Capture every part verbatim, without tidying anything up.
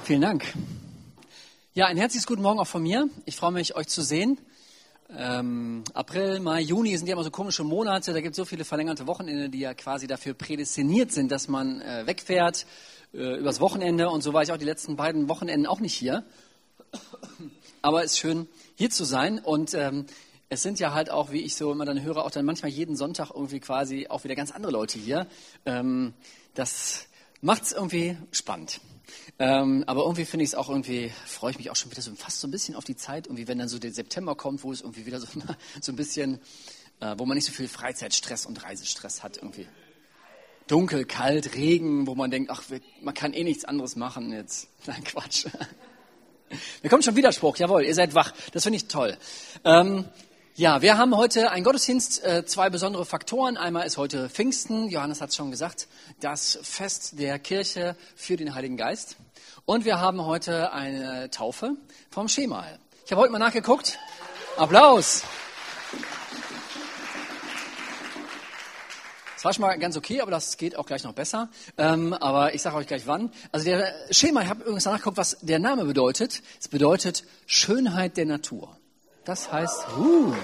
Vielen Dank. Ja, ein herzliches guten Morgen auch von mir. Ich freue mich, euch zu sehen. Ähm, April, Mai, Juni sind ja immer so komische Monate. Da gibt es so viele verlängerte Wochenende, die ja quasi dafür prädestiniert sind, dass man äh, wegfährt äh, übers Wochenende. Und so war ich auch die letzten beiden Wochenenden auch nicht hier. Aber es ist schön, hier zu sein. Und ähm, es sind ja halt auch, wie ich so immer dann höre, auch dann manchmal jeden Sonntag irgendwie quasi auch wieder ganz andere Leute hier. Ähm, das macht es irgendwie spannend. Ähm, aber irgendwie finde ich es auch irgendwie, freue ich mich auch schon wieder so fast so ein bisschen auf die Zeit, irgendwie, wenn dann so der September kommt, wo es irgendwie wieder so, so ein bisschen, äh, wo man nicht so viel Freizeitstress und Reisestress hat irgendwie. Dunkel, kalt, Regen, wo man denkt, ach, man kann eh nichts anderes machen jetzt. Nein, Quatsch. Da kommt schon Widerspruch, jawohl, ihr seid wach, das finde ich toll. Ähm, Ja, wir haben heute einen Gottesdienst, äh, zwei besondere Faktoren. Einmal ist heute Pfingsten, Johannes hat es schon gesagt, das Fest der Kirche für den Heiligen Geist. Und wir haben heute eine Taufe vom Schemal. Ich habe heute mal nachgeguckt. Applaus! Das war schon mal ganz okay, aber das geht auch gleich noch besser. Ähm, aber ich sage euch gleich wann. Also der Schemal, ich habe übrigens nachgeguckt, was der Name bedeutet. Es bedeutet Schönheit der Natur. Das heißt, uh.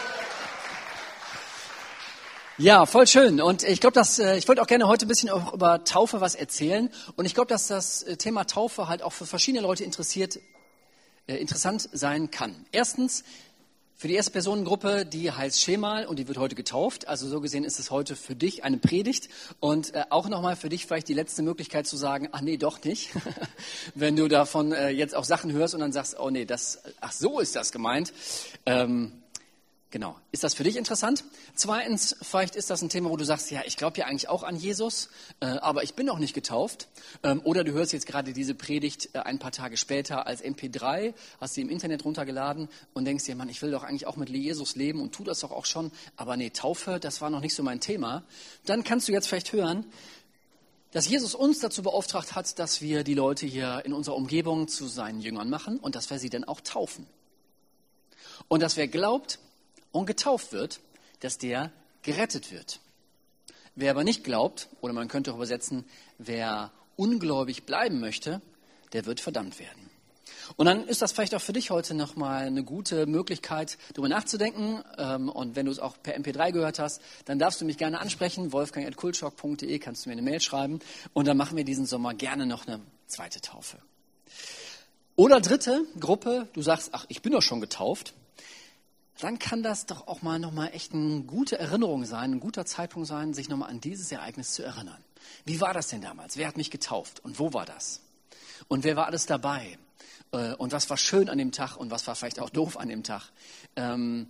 Ja, voll schön. Und ich glaube, dass äh, ich wollte auch gerne heute ein bisschen auch über Taufe was erzählen. Und ich glaube, dass das Thema Taufe halt auch für verschiedene Leute interessiert, äh, interessant sein kann. Erstens, für die erste Personengruppe, die heißt Schemal und die wird heute getauft. Also so gesehen ist es heute für dich eine Predigt und äh, auch nochmal für dich vielleicht die letzte Möglichkeit zu sagen, ach nee, doch nicht. Wenn du davon äh, jetzt auch Sachen hörst und dann sagst, oh nee, das, ach so ist das gemeint. Ähm, genau, ist das für dich interessant? Zweitens, vielleicht ist das ein Thema, wo du sagst, ja, ich glaube ja eigentlich auch an Jesus, äh, aber ich bin noch nicht getauft. Ähm, oder du hörst jetzt gerade diese Predigt äh, ein paar Tage später als M P drei, hast sie im Internet runtergeladen und denkst dir, Mann, ich will doch eigentlich auch mit Jesus leben und tu das doch auch schon. Aber nee, Taufe, das war noch nicht so mein Thema. Dann kannst du jetzt vielleicht hören, dass Jesus uns dazu beauftragt hat, dass wir die Leute hier in unserer Umgebung zu seinen Jüngern machen und dass wir sie dann auch taufen. Und dass wer glaubt und getauft wird, dass der gerettet wird. Wer aber nicht glaubt, oder man könnte auch übersetzen, wer ungläubig bleiben möchte, der wird verdammt werden. Und dann ist das vielleicht auch für dich heute nochmal eine gute Möglichkeit, darüber nachzudenken. Und wenn du es auch per M P drei gehört hast, dann darfst du mich gerne ansprechen. wolfgang at kultschock punkt de kannst du mir eine Mail schreiben. Und dann machen wir diesen Sommer gerne noch eine zweite Taufe. Oder dritte Gruppe, du sagst, ach, ich bin doch schon getauft. Dann kann das doch auch mal nochmal echt eine gute Erinnerung sein, ein guter Zeitpunkt sein, sich nochmal an dieses Ereignis zu erinnern. Wie war das denn damals? Wer hat mich getauft? Und wo war das? Und wer war alles dabei? Und was war schön an dem Tag und was war vielleicht auch doof an dem Tag? Und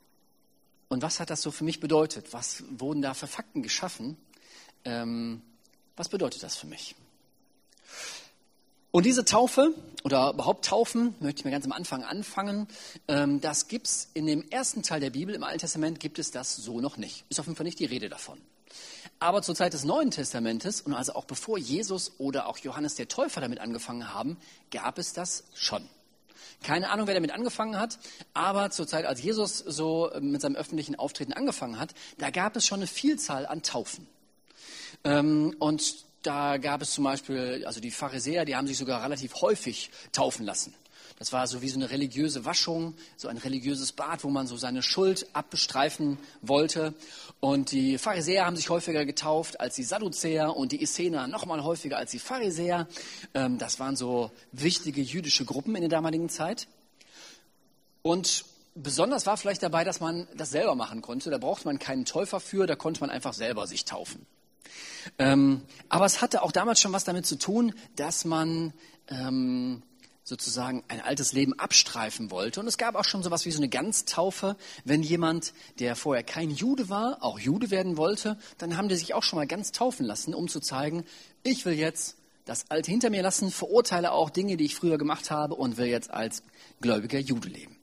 was hat das so für mich bedeutet? Was wurden da für Fakten geschaffen? Was bedeutet das für mich? Und diese Taufe oder überhaupt Taufen, möchte ich mir ganz am Anfang anfangen, ähm, das gibt es in dem ersten Teil der Bibel, im Alten Testament gibt es das so noch nicht. Ist auf jeden Fall nicht die Rede davon. Aber zur Zeit des Neuen Testamentes und also auch bevor Jesus oder auch Johannes der Täufer damit angefangen haben, gab es das schon. Keine Ahnung, wer damit angefangen hat, aber zur Zeit, als Jesus so mit seinem öffentlichen Auftreten angefangen hat, da gab es schon eine Vielzahl an Taufen. Ähm, und Da gab es zum Beispiel, also die Pharisäer, die haben sich sogar relativ häufig taufen lassen. Das war so wie so eine religiöse Waschung, so ein religiöses Bad, wo man so seine Schuld abbestreifen wollte. Und die Pharisäer haben sich häufiger getauft als die Sadduzäer und die Essener noch mal häufiger als die Pharisäer. Das waren so wichtige jüdische Gruppen in der damaligen Zeit. Und besonders war vielleicht dabei, dass man das selber machen konnte. Da brauchte man keinen Täufer für, da konnte man einfach selber sich taufen. Ähm, aber es hatte auch damals schon was damit zu tun, dass man ähm, sozusagen ein altes Leben abstreifen wollte. Und es gab auch schon sowas wie so eine Ganztaufe. Wenn jemand, der vorher kein Jude war, auch Jude werden wollte, dann haben die sich auch schon mal ganz taufen lassen, um zu zeigen, ich will jetzt das Alte hinter mir lassen, verurteile auch Dinge, die ich früher gemacht habe und will jetzt als gläubiger Jude leben.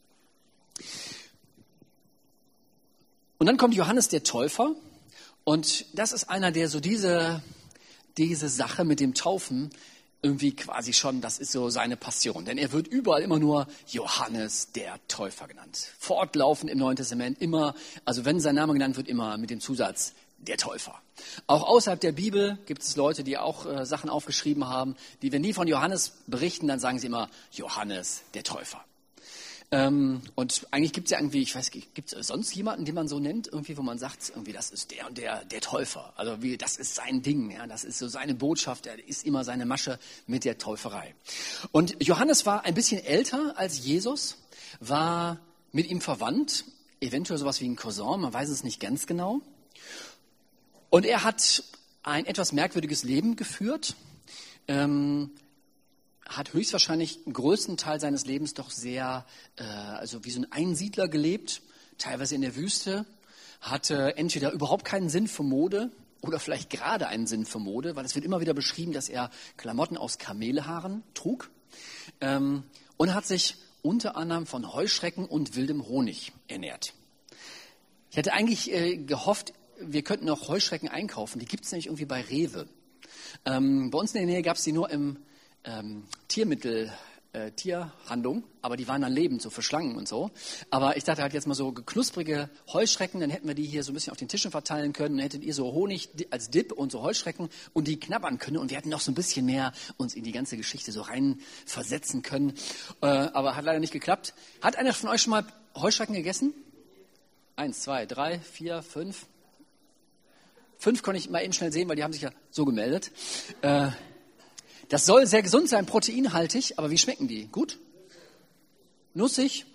Und dann kommt Johannes der Täufer. Und das ist einer, der so diese, diese Sache mit dem Taufen irgendwie quasi schon, das ist so seine Passion. Denn er wird überall immer nur Johannes der Täufer genannt. Fortlaufend im Neuen Testament immer, also wenn sein Name genannt wird, immer mit dem Zusatz der Täufer. Auch außerhalb der Bibel gibt es Leute, die auch äh, Sachen aufgeschrieben haben, die, wenn die von Johannes berichten, dann sagen sie immer Johannes, der Täufer. Ähm, und eigentlich gibt es ja irgendwie, ich weiß nicht, gibt es sonst jemanden, den man so nennt, irgendwie, wo man sagt, irgendwie, das ist der und der, der Täufer. Also wie, das ist sein Ding, ja, das ist so seine Botschaft, er ist immer seine Masche mit der Täuferei. Und Johannes war ein bisschen älter als Jesus, war mit ihm verwandt, eventuell sowas wie ein Cousin, man weiß es nicht ganz genau. Und er hat ein etwas merkwürdiges Leben geführt, ähm, hat höchstwahrscheinlich den größten Teil seines Lebens doch sehr, äh, also wie so ein Einsiedler gelebt, teilweise in der Wüste, hatte entweder überhaupt keinen Sinn für Mode oder vielleicht gerade einen Sinn für Mode, weil es wird immer wieder beschrieben, dass er Klamotten aus Kamelhaaren trug, ähm, und hat sich unter anderem von Heuschrecken und wildem Honig ernährt. Ich hatte eigentlich äh, gehofft, wir könnten auch Heuschrecken einkaufen. Die gibt es nämlich irgendwie bei Rewe. Ähm, bei uns in der Nähe gab es die nur im ähm, Tiermittel, äh, Tierhandlung, aber die waren dann lebend, so für Schlangen und so. Aber ich dachte halt jetzt mal so knusprige Heuschrecken, dann hätten wir die hier so ein bisschen auf den Tischen verteilen können. Dann hättet ihr so Honig als Dip und so Heuschrecken und die knabbern können. Und wir hätten noch so ein bisschen mehr uns in die ganze Geschichte so rein versetzen können. Äh, aber hat leider nicht geklappt. Hat einer von euch schon mal Heuschrecken gegessen? Eins, zwei, drei, vier, fünf. Fünf konnte ich mal eben schnell sehen, weil die haben sich ja so gemeldet. Äh, das soll sehr gesund sein, proteinhaltig, aber wie schmecken die? Gut? Nussig?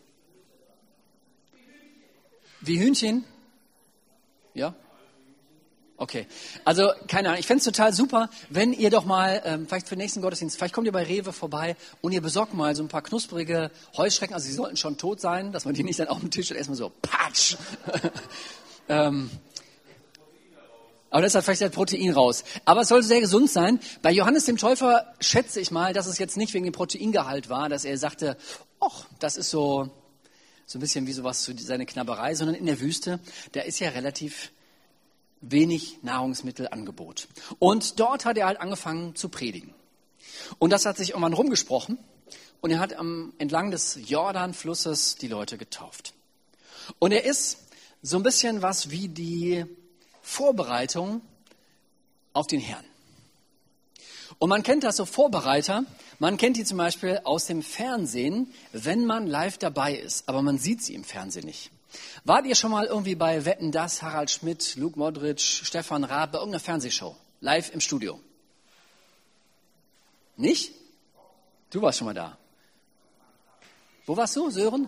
Wie Hühnchen? Ja? Okay. Also, keine Ahnung, ich fände es total super, wenn ihr doch mal, ähm, vielleicht für den nächsten Gottesdienst, vielleicht kommt ihr bei Rewe vorbei und ihr besorgt mal so ein paar knusprige Heuschrecken, also sie sollten schon tot sein, dass man die nicht dann auf dem Tisch und erstmal so, patsch! ähm, Aber das hat vielleicht das Protein raus. Aber es soll sehr gesund sein. Bei Johannes dem Täufer schätze ich mal, dass es jetzt nicht wegen dem Proteingehalt war, dass er sagte, ach, das ist so, so ein bisschen wie sowas für seine Knabberei, sondern in der Wüste, da ist ja relativ wenig Nahrungsmittelangebot. Und dort hat er halt angefangen zu predigen. Und das hat sich irgendwann rumgesprochen. Und er hat am, entlang des Jordanflusses die Leute getauft. Und er ist so ein bisschen was wie die Vorbereitung auf den Herrn. Und man kennt das so Vorbereiter, man kennt die zum Beispiel aus dem Fernsehen, wenn man live dabei ist, aber man sieht sie im Fernsehen nicht. Wart ihr schon mal irgendwie bei Wetten, das, Harald Schmidt, Luke Modric, Stefan Raab, bei irgendeiner Fernsehshow, live im Studio? Nicht? Du warst schon mal da. Wo warst du, Sören?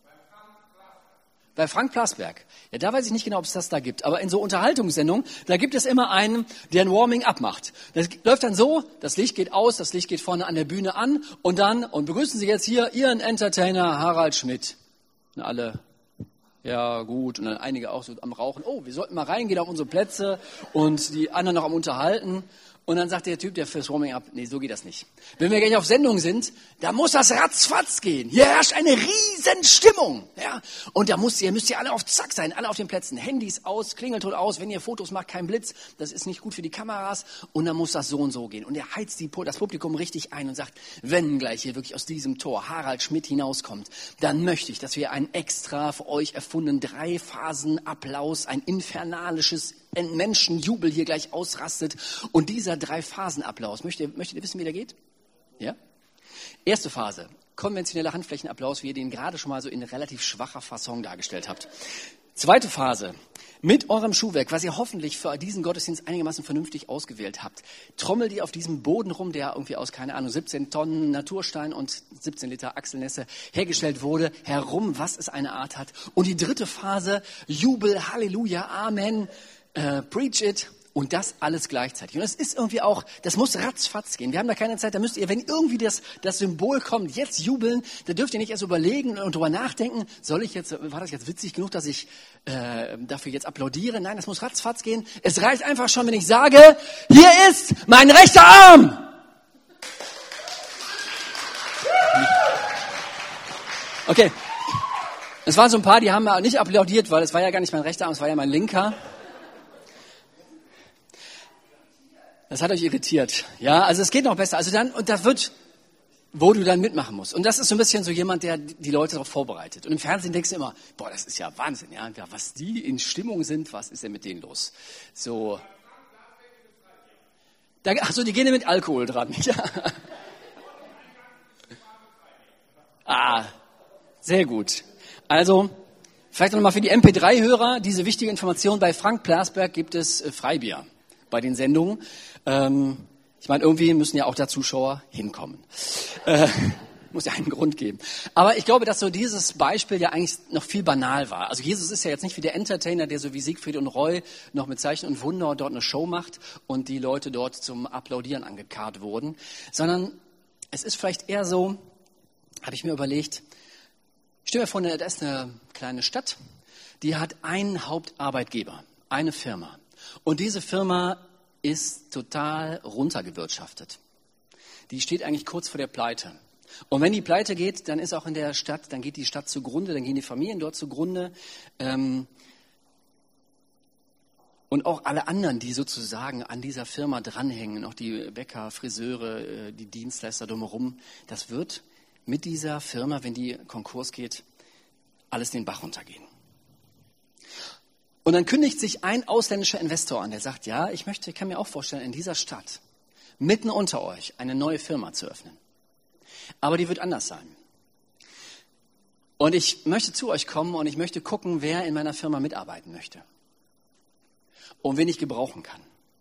Bei Frank Plasberg. Ja, da weiß ich nicht genau, ob es das da gibt. Aber in so Unterhaltungssendungen, da gibt es immer einen, der ein Warming-up macht. Das läuft dann so, das Licht geht aus, das Licht geht vorne an der Bühne an und dann, und begrüßen Sie jetzt hier Ihren Entertainer Harald Schmidt. Und alle, ja gut, und dann einige auch so am Rauchen. Oh, wir sollten mal reingehen auf unsere Plätze und die anderen noch am Unterhalten. Und dann sagt der Typ, der fürs Warming-up, nee, so geht das nicht. Wenn wir gleich auf Sendung sind, da muss das ratzfatz gehen. Hier herrscht eine riesen Stimmung. Ja? Und da muss, ihr müsst ja alle auf Zack sein, alle auf den Plätzen. Handys aus, Klingelton aus, wenn ihr Fotos macht, kein Blitz. Das ist nicht gut für die Kameras. Und dann muss das so und so gehen. Und er heizt die, das Publikum richtig ein und sagt, wenn gleich hier wirklich aus diesem Tor Harald Schmidt hinauskommt, dann möchte ich, dass wir einen extra für euch erfundenen Drei-Phasen-Applaus, ein infernalisches Menschenjubel hier gleich ausrastet. Und dieser Drei-Phasen-Applaus, möchtet ihr, möchtet ihr wissen, wie der geht? Ja? Erste Phase, konventioneller Handflächenapplaus, wie ihr den gerade schon mal so in relativ schwacher Fasson dargestellt habt. Zweite Phase, mit eurem Schuhwerk, was ihr hoffentlich für diesen Gottesdienst einigermaßen vernünftig ausgewählt habt, trommelt ihr auf diesem Boden rum, der irgendwie aus, keine Ahnung, siebzehn Tonnen Naturstein und siebzehn Liter Achselnässe hergestellt wurde, herum, was es eine Art hat. Und die dritte Phase, Jubel, Halleluja, Amen, äh, preach it. Und das alles gleichzeitig. Und das ist irgendwie auch, das muss ratzfatz gehen. Wir haben da keine Zeit, da müsst ihr, wenn irgendwie das, das Symbol kommt, jetzt jubeln, da dürft ihr nicht erst überlegen und drüber nachdenken, soll ich jetzt, war das jetzt witzig genug, dass ich äh, dafür jetzt applaudiere? Nein, das muss ratzfatz gehen. Es reicht einfach schon, wenn ich sage, hier ist mein rechter Arm. Okay. Es waren so ein paar, die haben nicht applaudiert, weil es war ja gar nicht mein rechter Arm, es war ja mein linker. Das hat euch irritiert. Ja, also es geht noch besser. Also dann, und da wird, wo du dann mitmachen musst. Und das ist so ein bisschen so jemand, der die Leute darauf vorbereitet. Und im Fernsehen denkst du immer, boah, das ist ja Wahnsinn, ja, was die in Stimmung sind, was ist denn mit denen los? So, da, ach so, die gehen ja mit Alkohol dran. Ja. Ah, sehr gut. Also, vielleicht nochmal für die M P drei Hörer diese wichtige Information, bei Frank Plasberg gibt es äh, Freibier bei den Sendungen. Ähm, ich meine, irgendwie müssen ja auch da Zuschauer hinkommen. Äh, muss ja einen Grund geben. Aber ich glaube, dass so dieses Beispiel ja eigentlich noch viel banal war. Also Jesus ist ja jetzt nicht wie der Entertainer, der so wie Siegfried und Roy noch mit Zeichen und Wunder dort eine Show macht und die Leute dort zum Applaudieren angekarrt wurden, sondern es ist vielleicht eher so, habe ich mir überlegt, stell mir vor, da ist eine kleine Stadt, die hat einen Hauptarbeitgeber, eine Firma. Und diese Firma ist total runtergewirtschaftet. Die steht eigentlich kurz vor der Pleite. Und wenn die Pleite geht, dann ist auch in der Stadt, dann geht die Stadt zugrunde, dann gehen die Familien dort zugrunde. Ähm, und auch alle anderen, die sozusagen an dieser Firma dranhängen, auch die Bäcker, Friseure, die Dienstleister drumherum, das wird mit dieser Firma, wenn die Konkurs geht, alles den Bach runtergehen. Und dann kündigt sich ein ausländischer Investor an, der sagt, ja, ich möchte, ich kann mir auch vorstellen, in dieser Stadt, mitten unter euch, eine neue Firma zu öffnen. Aber die wird anders sein. Und ich möchte zu euch kommen und ich möchte gucken, wer in meiner Firma mitarbeiten möchte. Und wen ich gebrauchen kann.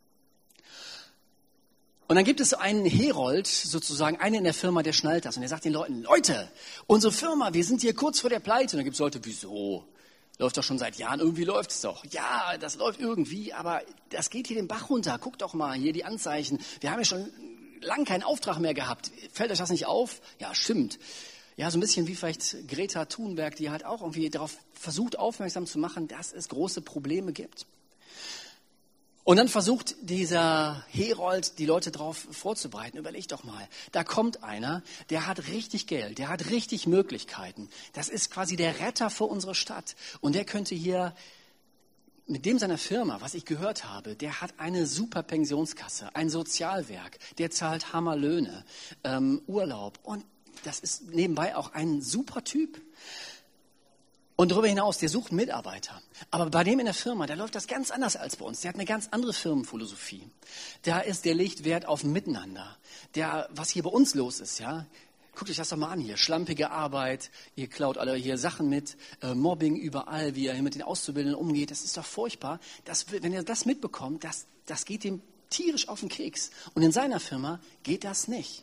Und dann gibt es einen Herold, sozusagen einen in der Firma, der schnallt das. Und der sagt den Leuten, Leute, unsere Firma, wir sind hier kurz vor der Pleite. Und dann gibt es Leute, wieso? Läuft doch schon seit Jahren, irgendwie läuft es doch. Ja, das läuft irgendwie, aber das geht hier den Bach runter. Guckt doch mal, hier die Anzeichen. Wir haben ja schon lang keinen Auftrag mehr gehabt. Fällt euch das nicht auf? Ja, stimmt. Ja, so ein bisschen wie vielleicht Greta Thunberg, die halt auch irgendwie darauf versucht, aufmerksam zu machen, dass es große Probleme gibt. Und dann versucht dieser Herold, die Leute darauf vorzubereiten. Überleg doch mal, da kommt einer, der hat richtig Geld, der hat richtig Möglichkeiten. Das ist quasi der Retter für unsere Stadt. Und der könnte hier mit dem seiner Firma, was ich gehört habe, der hat eine super Pensionskasse, ein Sozialwerk, der zahlt Hammerlöhne, ähm, Urlaub. Und das ist nebenbei auch ein super Typ. Und darüber hinaus, der sucht Mitarbeiter. Aber bei dem in der Firma, da läuft das ganz anders als bei uns. Der hat eine ganz andere Firmenphilosophie. Da ist, der legt Wert auf Miteinander. Der, was hier bei uns los ist, ja. Guckt euch das doch mal an hier. Schlampige Arbeit, ihr klaut alle hier Sachen mit, äh, Mobbing überall, wie er hier mit den Auszubildenden umgeht. Das ist doch furchtbar. Das, wenn er das mitbekommt, das, das geht ihm tierisch auf den Keks. Und in seiner Firma geht das nicht.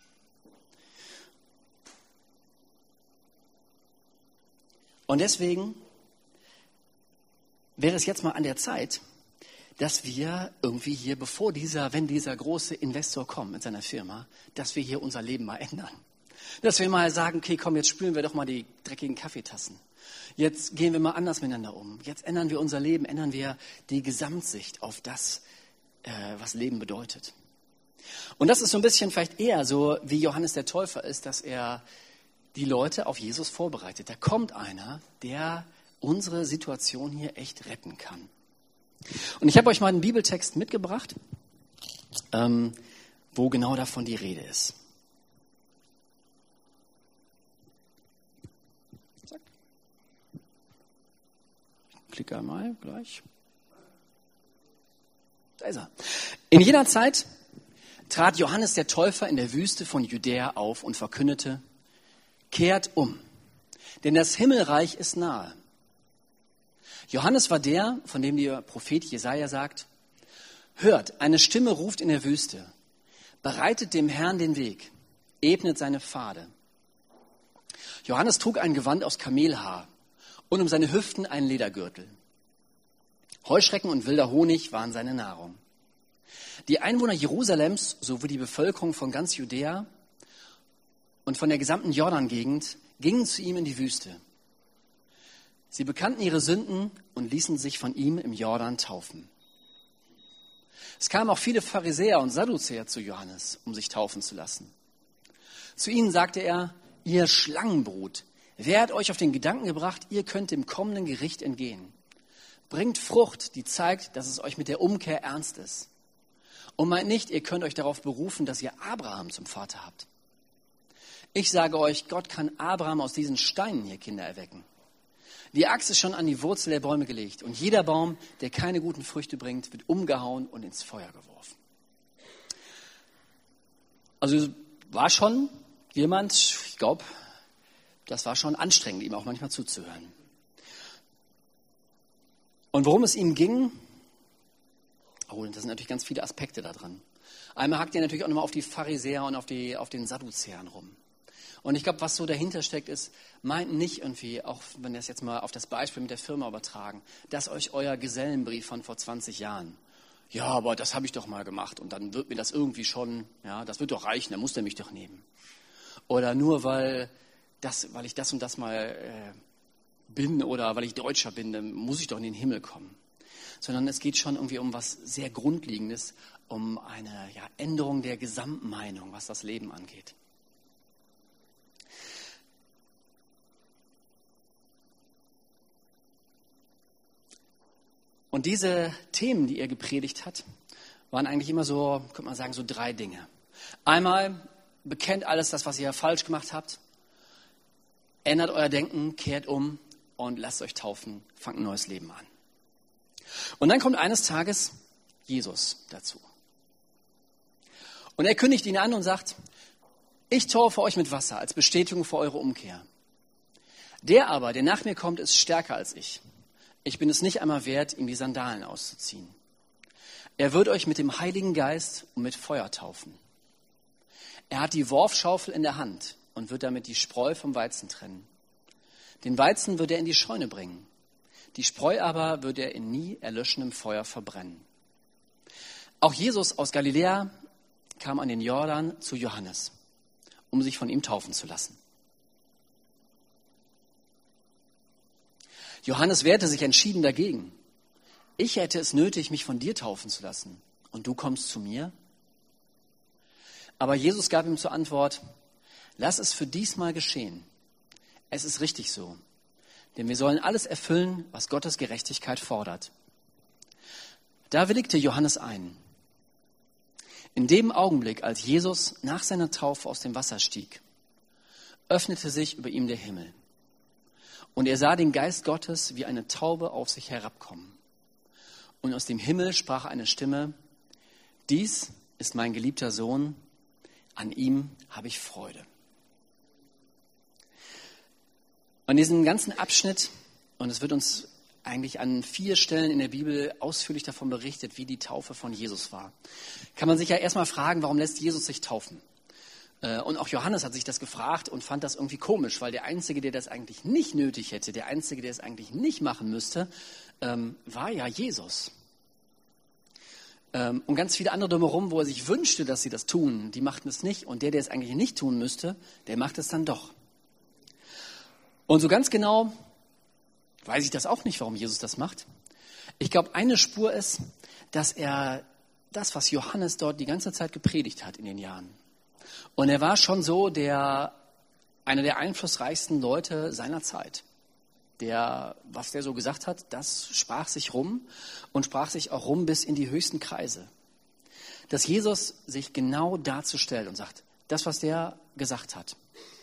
Und deswegen wäre es jetzt mal an der Zeit, dass wir irgendwie hier, bevor dieser, wenn dieser große Investor kommt mit seiner Firma, dass wir hier unser Leben mal ändern. Dass wir mal sagen, okay, komm, jetzt spülen wir doch mal die dreckigen Kaffeetassen. Jetzt gehen wir mal anders miteinander um. Jetzt ändern wir unser Leben, ändern wir die Gesamtsicht auf das, äh, was Leben bedeutet. Und das ist so ein bisschen vielleicht eher so, wie Johannes der Täufer ist, dass er die Leute auf Jesus vorbereitet. Da kommt einer, der unsere Situation hier echt retten kann. Und ich habe euch mal einen Bibeltext mitgebracht, ähm, wo genau davon die Rede ist. Zack. Ich klicke einmal gleich. Da ist er. In jener Zeit trat Johannes der Täufer in der Wüste von Judäa auf und verkündete: Kehrt um, denn das Himmelreich ist nahe. Johannes war der, von dem der Prophet Jesaja sagt: Hört, eine Stimme ruft in der Wüste, bereitet dem Herrn den Weg, ebnet seine Pfade. Johannes trug ein Gewand aus Kamelhaar und um seine Hüften einen Ledergürtel. Heuschrecken und wilder Honig waren seine Nahrung. Die Einwohner Jerusalems sowie die Bevölkerung von ganz Judäa und von der gesamten Jordan-Gegend gingen zu ihm in die Wüste. Sie bekannten ihre Sünden und ließen sich von ihm im Jordan taufen. Es kamen auch viele Pharisäer und Sadduzäer zu Johannes, um sich taufen zu lassen. Zu ihnen sagte er: Ihr Schlangenbrut, wer hat euch auf den Gedanken gebracht, ihr könnt dem kommenden Gericht entgehen? Bringt Frucht, die zeigt, dass es euch mit der Umkehr ernst ist. Und meint nicht, ihr könnt euch darauf berufen, dass ihr Abraham zum Vater habt. Ich sage euch, Gott kann Abraham aus diesen Steinen hier Kinder erwecken. Die Axt ist schon an die Wurzel der Bäume gelegt und jeder Baum, der keine guten Früchte bringt, wird umgehauen und ins Feuer geworfen. Also war schon jemand, ich glaube, das war schon anstrengend, ihm auch manchmal zuzuhören. Und worum es ihm ging, oh, das sind natürlich ganz viele Aspekte da dran. Einmal hackt er natürlich auch nochmal auf die Pharisäer und auf, die, auf den Sadduzäern rum. Und ich glaube, was so dahinter steckt, ist, meint nicht irgendwie, auch wenn wir das jetzt mal auf das Beispiel mit der Firma übertragen, dass euch euer Gesellenbrief von vor zwanzig Jahren, ja, aber das habe ich doch mal gemacht und dann wird mir das irgendwie schon, ja, das wird doch reichen, dann muss der mich doch nehmen. Oder nur weil, das, weil ich das und das mal äh, bin oder weil ich Deutscher bin, dann muss ich doch in den Himmel kommen. Sondern es geht schon irgendwie um was sehr Grundlegendes, um eine ja, Änderung der Gesamtmeinung, was das Leben angeht. Und diese Themen, die er gepredigt hat, waren eigentlich immer so, könnte man sagen, so drei Dinge. Einmal, bekennt alles das, was ihr falsch gemacht habt, ändert euer Denken, kehrt um und lasst euch taufen, fangt ein neues Leben an. Und dann kommt eines Tages Jesus dazu. Und er kündigt ihn an und sagt, ich taufe euch mit Wasser als Bestätigung für eure Umkehr. Der aber, der nach mir kommt, ist stärker als ich. Ich bin es nicht einmal wert, ihm die Sandalen auszuziehen. Er wird euch mit dem Heiligen Geist und mit Feuer taufen. Er hat die Worfschaufel in der Hand und wird damit die Spreu vom Weizen trennen. Den Weizen wird er in die Scheune bringen. Die Spreu aber wird er in nie erlöschendem Feuer verbrennen. Auch Jesus aus Galiläa kam an den Jordan zu Johannes, um sich von ihm taufen zu lassen. Johannes wehrte sich entschieden dagegen. Ich hätte es nötig, mich von dir taufen zu lassen. Und du kommst zu mir? Aber Jesus gab ihm zur Antwort, lass es für diesmal geschehen. Es ist richtig so. Denn wir sollen alles erfüllen, was Gottes Gerechtigkeit fordert. Da willigte Johannes ein. In dem Augenblick, als Jesus nach seiner Taufe aus dem Wasser stieg, öffnete sich über ihm der Himmel. Und er sah den Geist Gottes wie eine Taube auf sich herabkommen. Und aus dem Himmel sprach eine Stimme, dies ist mein geliebter Sohn, an ihm habe ich Freude. Und diesen ganzen Abschnitt, und es wird uns eigentlich an vier Stellen in der Bibel ausführlich davon berichtet, wie die Taufe von Jesus war, kann man sich ja erstmal fragen, warum lässt Jesus sich taufen? Und auch Johannes hat sich das gefragt und fand das irgendwie komisch, weil der Einzige, der das eigentlich nicht nötig hätte, der Einzige, der es eigentlich nicht machen müsste, ähm, war ja Jesus. Ähm, und ganz viele andere drumherum, wo er sich wünschte, dass sie das tun, die machten es nicht. Und der, der es eigentlich nicht tun müsste, der macht es dann doch. Und so ganz genau weiß ich das auch nicht, warum Jesus das macht. Ich glaube, eine Spur ist, dass er das, was Johannes dort die ganze Zeit gepredigt hat in den Jahren, und er war schon so der, einer der einflussreichsten Leute seiner Zeit. Der, was der so gesagt hat, das sprach sich rum und sprach sich auch rum bis in die höchsten Kreise. Dass Jesus sich genau dazu stellt und sagt, das, was der gesagt hat,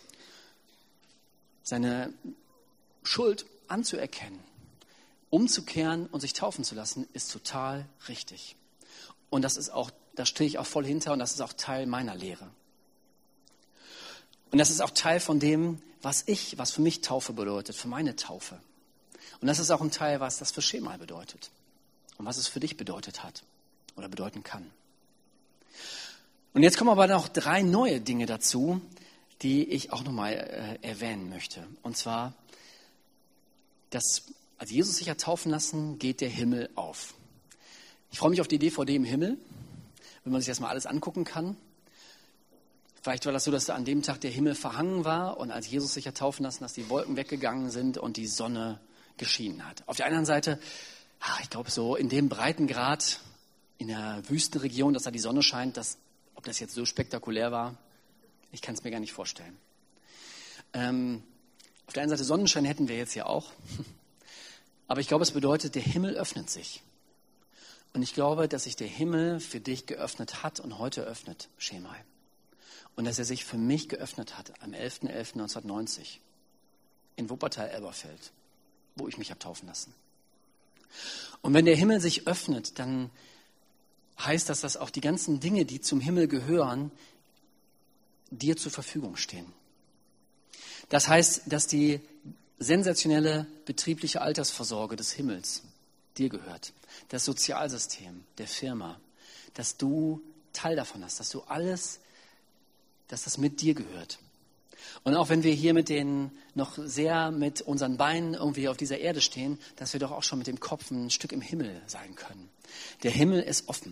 seine Schuld anzuerkennen, umzukehren und sich taufen zu lassen, ist total richtig. Und das ist auch, da stehe ich auch voll hinter und das ist auch Teil meiner Lehre. Und das ist auch Teil von dem, was ich, was für mich Taufe bedeutet, für meine Taufe. Und das ist auch ein Teil, was das für Schemal bedeutet und was es für dich bedeutet hat oder bedeuten kann. Und jetzt kommen aber noch drei neue Dinge dazu, die ich auch nochmal äh, erwähnen möchte. Und zwar, dass als Jesus sich hat taufen lassen, geht der Himmel auf. Ich freue mich auf die D V D im Himmel, wenn man sich das mal alles angucken kann. Vielleicht war das so, dass da an dem Tag der Himmel verhangen war und als Jesus sich hat taufen lassen, dass die Wolken weggegangen sind und die Sonne geschienen hat. Auf der anderen Seite, ich glaube so in dem Breitengrad in der Wüstenregion, dass da die Sonne scheint, dass, ob das jetzt so spektakulär war, ich kann es mir gar nicht vorstellen. Ähm, auf der einen Seite Sonnenschein hätten wir jetzt ja auch, aber ich glaube, es bedeutet, der Himmel öffnet sich. Und ich glaube, dass sich der Himmel für dich geöffnet hat und heute öffnet, Schemal. und dass er sich für mich geöffnet hat am elfter elfter neunzehnhundertneunzig in Wuppertal-Elberfeld, wo ich mich habe taufen lassen. Und wenn der Himmel sich öffnet, dann heißt das, dass auch die ganzen Dinge, die zum Himmel gehören, dir zur Verfügung stehen. Das heißt, dass die sensationelle betriebliche Altersvorsorge des Himmels dir gehört. Das Sozialsystem der Firma, dass du Teil davon hast, dass du alles, dass das mit dir gehört. Und auch wenn wir hier mit den noch sehr mit unseren Beinen irgendwie auf dieser Erde stehen, dass wir doch auch schon mit dem Kopf ein Stück im Himmel sein können. Der Himmel ist offen.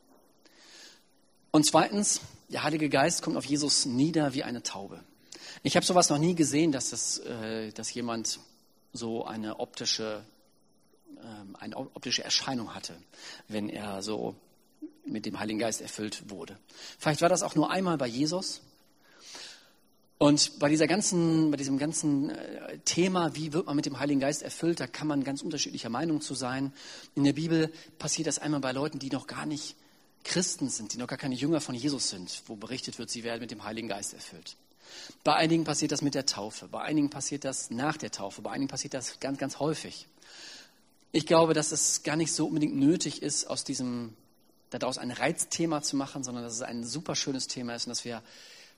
Und zweitens, der Heilige Geist kommt auf Jesus nieder wie eine Taube. Ich habe sowas noch nie gesehen, dass, das, äh, dass jemand so eine optische, äh, eine optische Erscheinung hatte, wenn er so mit dem Heiligen Geist erfüllt wurde. Vielleicht war das auch nur einmal bei Jesus. Und bei dieser ganzen, bei diesem ganzen äh, Thema, wie wird man mit dem Heiligen Geist erfüllt, da kann man ganz unterschiedlicher Meinung zu sein. In der Bibel passiert das einmal bei Leuten, die noch gar nicht Christen sind, die noch gar keine Jünger von Jesus sind, wo berichtet wird, sie werden mit dem Heiligen Geist erfüllt. Bei einigen passiert das mit der Taufe, bei einigen passiert das nach der Taufe, bei einigen passiert das ganz, ganz häufig. Ich glaube, dass es gar nicht so unbedingt nötig ist, aus diesem, daraus ein Reizthema zu machen, sondern dass es ein super schönes Thema ist und dass wir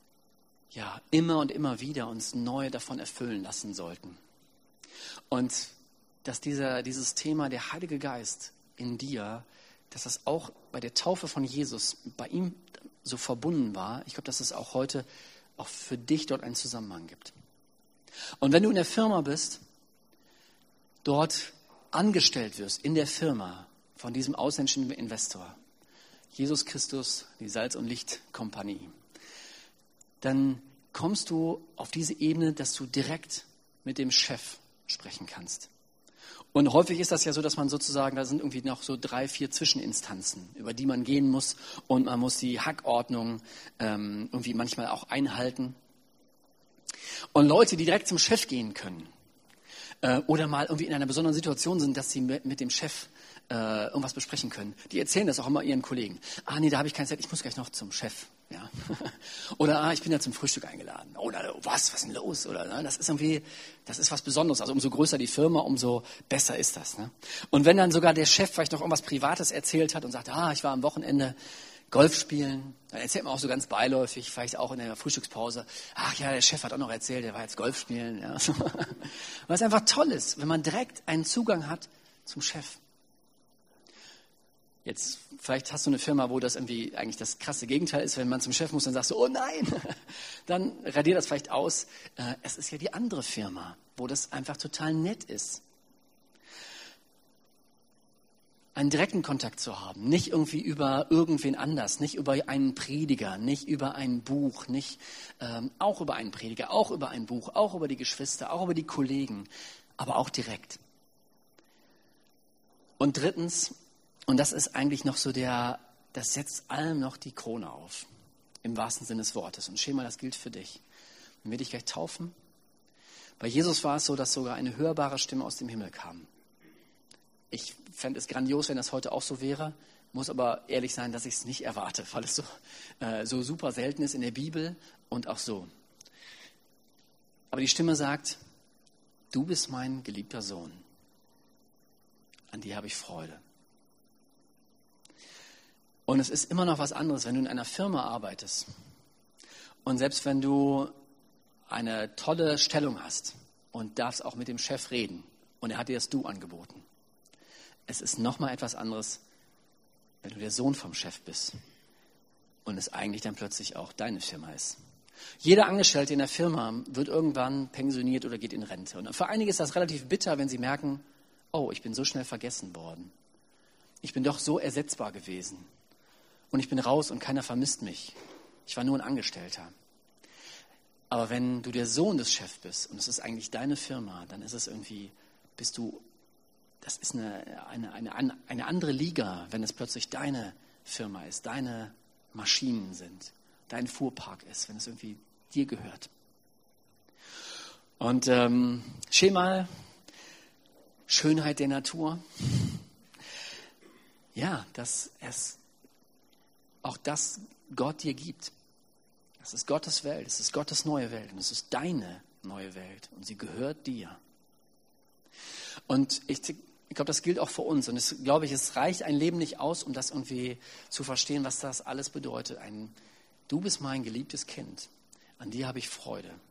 ja immer und immer wieder uns neu davon erfüllen lassen sollten. Und dass dieser, dieses Thema, der Heilige Geist in dir, dass das auch bei der Taufe von Jesus bei ihm so verbunden war. Ich glaube, dass es auch heute auch für dich dort einen Zusammenhang gibt. Und wenn du in der Firma bist, dort angestellt wirst, in der Firma von diesem ausländischen Investor, Jesus Christus, die Salz- und Licht-Kompanie, dann kommst du auf diese Ebene, dass du direkt mit dem Chef sprechen kannst. Und häufig ist das ja so, dass man sozusagen, da sind irgendwie noch so drei, vier Zwischeninstanzen, über die man gehen muss und man muss die Hackordnung ähm, irgendwie manchmal auch einhalten. Und Leute, die direkt zum Chef gehen können äh, oder mal irgendwie in einer besonderen Situation sind, dass sie mit, mit dem Chef äh, irgendwas besprechen können, die erzählen das auch immer ihren Kollegen. Ah nee, da habe ich keine Zeit, ich muss gleich noch zum Chef. Ja. Oder ah, ich bin ja zum Frühstück eingeladen. Oder was, was ist denn los? Oder ne, das ist irgendwie, das ist was Besonderes. Also umso größer die Firma, umso besser ist das. Ne? Und wenn dann sogar der Chef vielleicht noch irgendwas Privates erzählt hat und sagt, ah, ich war am Wochenende Golf spielen, dann erzählt man auch so ganz beiläufig, vielleicht auch in der Frühstückspause, ach ja, der Chef hat auch noch erzählt, der war jetzt Golf spielen. Ja. Was einfach toll ist, wenn man direkt einen Zugang hat zum Chef. Jetzt, vielleicht hast du eine Firma, wo das irgendwie eigentlich das krasse Gegenteil ist. Wenn man zum Chef muss, dann sagst du, oh nein, dann radier das vielleicht aus. Es ist ja die andere Firma, wo das einfach total nett ist. Einen direkten Kontakt zu haben, nicht irgendwie über irgendwen anders, nicht über einen Prediger, nicht über ein Buch, nicht ähm, auch über einen Prediger, auch über ein Buch, auch über die Geschwister, auch über die Kollegen, aber auch direkt. Und drittens, und das ist eigentlich noch so der, das setzt allem noch die Krone auf, im wahrsten Sinne des Wortes. Und Schema, das gilt für dich. Wenn wir dich gleich taufen, bei Jesus war es so, dass sogar eine hörbare Stimme aus dem Himmel kam. Ich fände es grandios, wenn das heute auch so wäre, muss aber ehrlich sein, dass ich es nicht erwarte, weil es so, äh, so super selten ist in der Bibel und auch so. Aber die Stimme sagt, du bist mein geliebter Sohn, an dir habe ich Freude. Und es ist immer noch was anderes, wenn du in einer Firma arbeitest und selbst wenn du eine tolle Stellung hast und darfst auch mit dem Chef reden und er hat dir das Du angeboten. Es ist nochmal etwas anderes, wenn du der Sohn vom Chef bist und es eigentlich dann plötzlich auch deine Firma ist. Jeder Angestellte in der Firma wird irgendwann pensioniert oder geht in Rente. Und für einige ist das relativ bitter, wenn sie merken, oh, ich bin so schnell vergessen worden. Ich bin doch so ersetzbar gewesen. Und ich bin raus und keiner vermisst mich. Ich war nur ein Angestellter. Aber wenn du der Sohn des Chefs bist und es ist eigentlich deine Firma, dann ist es irgendwie, bist du, das ist eine, eine, eine, eine andere Liga, wenn es plötzlich deine Firma ist, deine Maschinen sind, dein Fuhrpark ist, wenn es irgendwie dir gehört. Und ähm, Schema, Schönheit der Natur. Ja, dass es auch das Gott dir gibt. Es ist Gottes Welt, es ist Gottes neue Welt und es ist deine neue Welt und sie gehört dir. Und ich, ich glaube, das gilt auch für uns. Und es glaube ich, es reicht ein Leben nicht aus, um das irgendwie zu verstehen, was das alles bedeutet. Ein, du bist mein geliebtes Kind, an dir habe ich Freude.